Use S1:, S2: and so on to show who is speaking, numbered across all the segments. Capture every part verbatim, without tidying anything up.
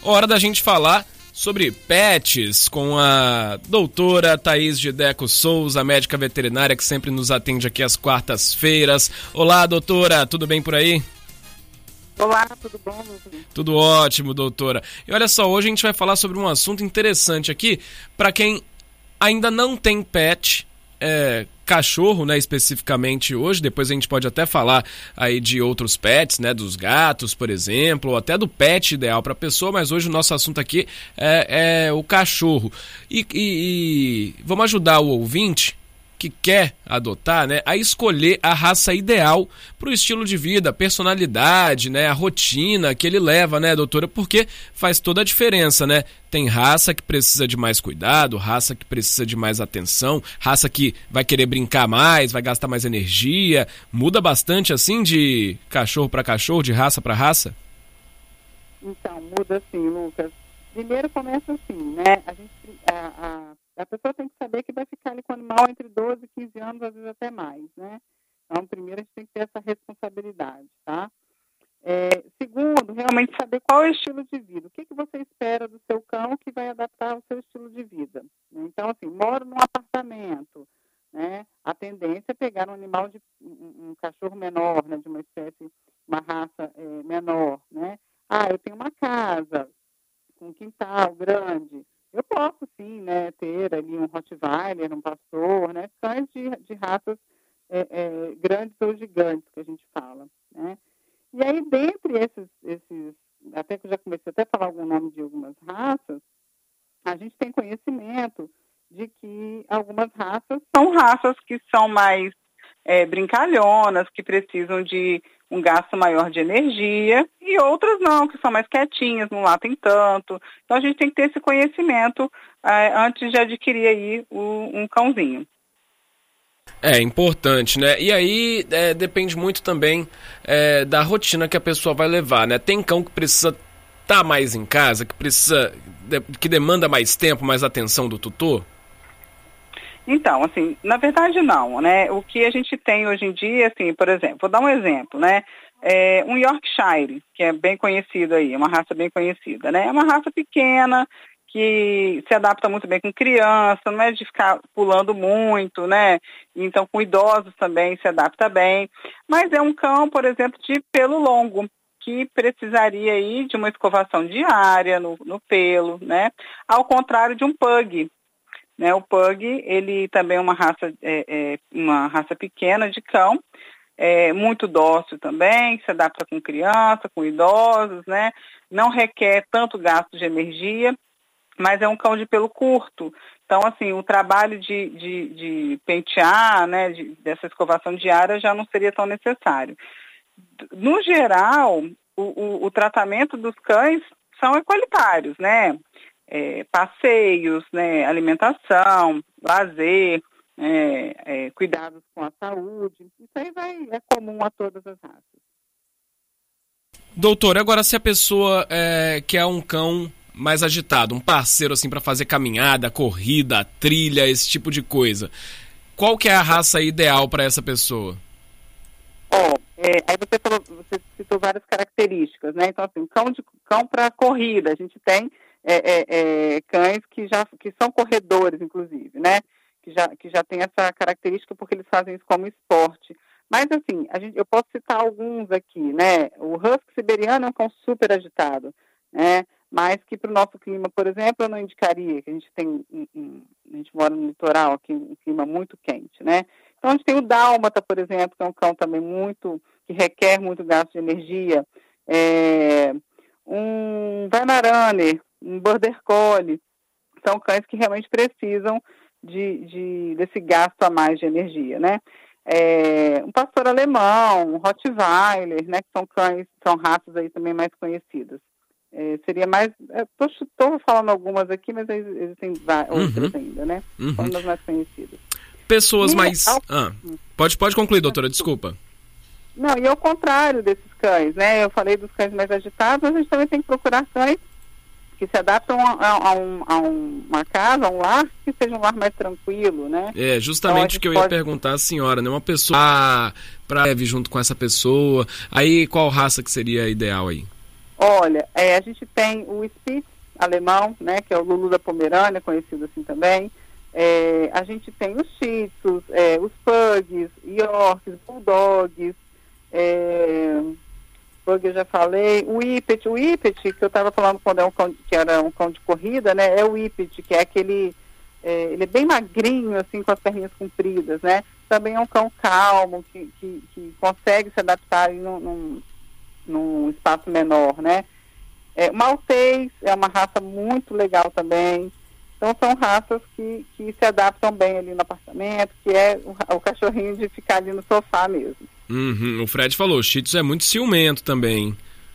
S1: Hora da gente falar sobre pets com a doutora Thaís Gideco Souza, médica veterinária que sempre nos atende aqui às quartas-feiras. Olá, doutora, tudo bem por aí?
S2: Olá, tudo bom?
S1: Tudo ótimo, doutora. E olha só, hoje a gente vai falar sobre um assunto interessante aqui para quem ainda não tem pet, é, cachorro, né, especificamente hoje. Depois a gente pode até falar aí de outros pets, né, dos gatos, por exemplo, ou até do pet ideal para a pessoa, mas hoje o nosso assunto aqui é, é o cachorro. E, e, e vamos ajudar o ouvinte que quer adotar, né, a escolher a raça ideal para o estilo de vida, a personalidade, né, a rotina que ele leva, né, doutora, porque faz toda a diferença, né? Tem raça que precisa de mais cuidado, raça que precisa de mais atenção, raça que vai querer brincar mais, vai gastar mais energia. Muda bastante assim de cachorro para cachorro, de raça para raça?
S2: Então, muda sim, Lucas. Primeiro começa assim, né? A gente, a, a, a pessoa tem que saber que vai ficar ali com o animal entre doze e quinze anos, às vezes até mais, né? Então, primeiro a gente tem que ter essa responsabilidade, tá? É, segundo, realmente saber qual é o estilo de vida. O que, que você espera do seu cão que vai adaptar ao seu estilo de vida? Então, assim, moro num apartamento, né? A tendência é pegar um animal, de um, um cachorro menor, né? De uma espécie, uma raça é, menor, né? Ah, eu tenho uma casa com um quintal grande. Eu posso, sim, né, ter ali um Rottweiler, um pastor, né? Cães de, de raças é, é, grandes ou gigantes, que a gente fala, né? E aí, dentre esses, esses, até que eu já comecei até a falar algum nome de algumas raças, a gente tem conhecimento de que algumas raças são raças que são mais é, brincalhonas, que precisam de um gasto maior de energia, e outras não, que são mais quietinhas, não latem tanto. Então, a gente tem que ter esse conhecimento é, antes de adquirir aí o, um cãozinho.
S1: É importante, né? E aí é, depende muito também é, da rotina que a pessoa vai levar, né? Tem cão que precisa estar mais em casa, que precisa, que demanda mais tempo, mais atenção do tutor?
S2: Então, assim, na verdade não, né? O que a gente tem hoje em dia, assim, por exemplo, vou dar um exemplo, né? É um Yorkshire, que é bem conhecido aí, é uma raça bem conhecida, né? É uma raça pequena, que se adapta muito bem com criança, não é de ficar pulando muito, né? Então, com idosos também se adapta bem. Mas é um cão, por exemplo, de pelo longo, que precisaria aí de uma escovação diária no, no pelo, né? Ao contrário de um pug, né? O pug, ele também é uma raça, é, é, uma raça pequena de cão, é muito dócil também, se adapta com criança, com idosos, né? Não requer tanto gasto de energia, mas é um cão de pelo curto. Então, assim, o trabalho de, de, de pentear, né, de, dessa escovação diária já não seria tão necessário. No geral, o, o, o tratamento dos cães são equalitários, né? É, passeios, né, alimentação, lazer, é, é, cuidados com a saúde. Isso aí vai, é comum a todas as raças.
S1: Doutor, agora se a pessoa é, quer um cão mais agitado, um parceiro assim para fazer caminhada, corrida, trilha, esse tipo de coisa, qual que é a raça ideal para essa pessoa?
S2: Ó, oh, é, aí você falou, você citou várias características, né? Então, assim, cão, de, cão para corrida, a gente tem é, é, é, cães que já que são corredores, inclusive, né? Que já, que já tem essa característica porque eles fazem isso como esporte. Mas, assim, a gente, eu posso citar alguns aqui, né? O Husky siberiano é um cão super agitado, né? Mas que para o nosso clima, por exemplo, eu não indicaria, que a gente tem, um, um, a gente mora no litoral, aqui um clima muito quente, né? Então a gente tem o dálmata, por exemplo, que é um cão também muito, que requer muito gasto de energia, é, um Weimaraner, um Border Collie, são cães que realmente precisam de, de, desse gasto a mais de energia, né? É, um pastor alemão, um Rottweiler, né? Que são cães, são raças aí também mais conhecidas. É, seria mais... Estou falando algumas aqui, mas existem outras uhum. ainda, né? Uhum. São das mais conhecidas.
S1: Pessoas
S2: e
S1: mais...
S2: Ao...
S1: Ah, pode, pode concluir, doutora, desculpa.
S2: Não, e ao contrário desses cães, né? Eu falei dos cães mais agitados, mas a gente também tem que procurar cães que se adaptam a, a, a, um, a uma casa, a um lar, que seja um lar mais tranquilo, né?
S1: É, justamente o então, que eu pode... ia perguntar à senhora, né? Uma pessoa para leve junto com essa pessoa, aí qual raça que seria ideal aí?
S2: Olha, é, a gente tem o Spitz alemão, né, que é o Lulu da Pomerânia, conhecido assim também. É, a gente tem os Shih Tzus, é, os Pugs, Yorks, Bulldogs, é, Pug eu já falei, o Whippet, o Whippet que eu estava falando quando é um cão, que era um cão de corrida, né, é o Whippet, que é aquele, é, ele é bem magrinho, assim, com as perninhas compridas, né, também é um cão calmo, que, que, que consegue se adaptar em num, num, num espaço menor, né. É, o Maltês é uma raça muito legal também. Então são raças que, que se adaptam bem ali no apartamento, que é o, o cachorrinho de ficar ali no sofá mesmo.
S1: Uhum, o Fred falou, o Shih Tzu é muito ciumento também.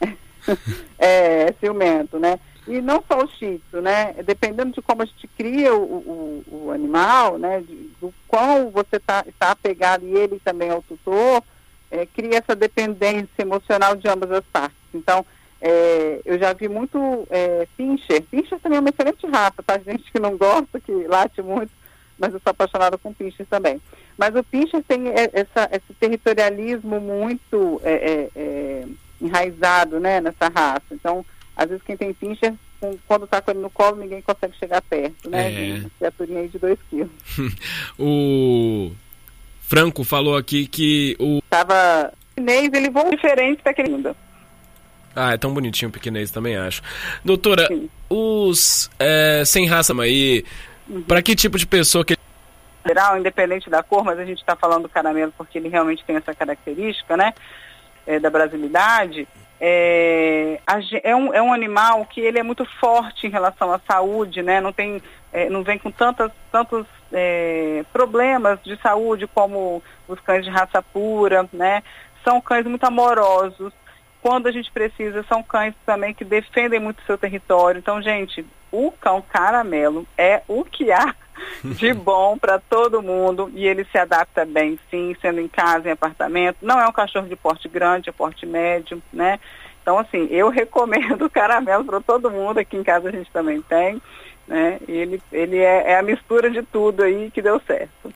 S2: é, é ciumento, né? E não só o Shih Tzu, né? Dependendo de como a gente cria o, o, o animal, né? De, do quão você tá, está apegado e ele também é o tutor, é, cria essa dependência emocional de ambas as partes. Então, É, eu já vi muito é, Pinscher. Pinscher também é uma excelente raça, tá? Gente que não gosta, que late muito, mas eu sou apaixonada com Pinscher também. Mas o Pinscher tem essa, esse territorialismo muito é, é, é, enraizado, né, nessa raça. Então, às vezes quem tem Pinscher, quando tá com ele no colo, ninguém consegue chegar perto, né?
S1: É.
S2: Uma criaturinha aí de dois quilos.
S1: O Franco falou aqui que o...
S2: Tava chinês, ele voa diferente daquele ainda.
S1: Ah, é tão bonitinho o pequenês, também acho. Doutora,
S2: Sim.
S1: os é, sem raça, aí, uhum. Para que tipo de pessoa que...
S2: Geral, independente da cor, mas a gente está falando do caramelo porque ele realmente tem essa característica, né, é, da brasilidade, é, a, é, um, é um animal que ele é muito forte em relação à saúde, né, não, tem, é, não vem com tantas, tantos é, problemas de saúde como os cães de raça pura, né, são cães muito amorosos. Quando a gente precisa, são cães também que defendem muito o seu território. Então, gente, o cão caramelo é o que há de bom para todo mundo e ele se adapta bem, sim, sendo em casa, em apartamento. Não é um cachorro de porte grande, é porte médio, né? Então, assim, eu recomendo o caramelo para todo mundo. Aqui em casa a gente também tem, né? Ele, ele é, é a mistura de tudo aí que deu certo.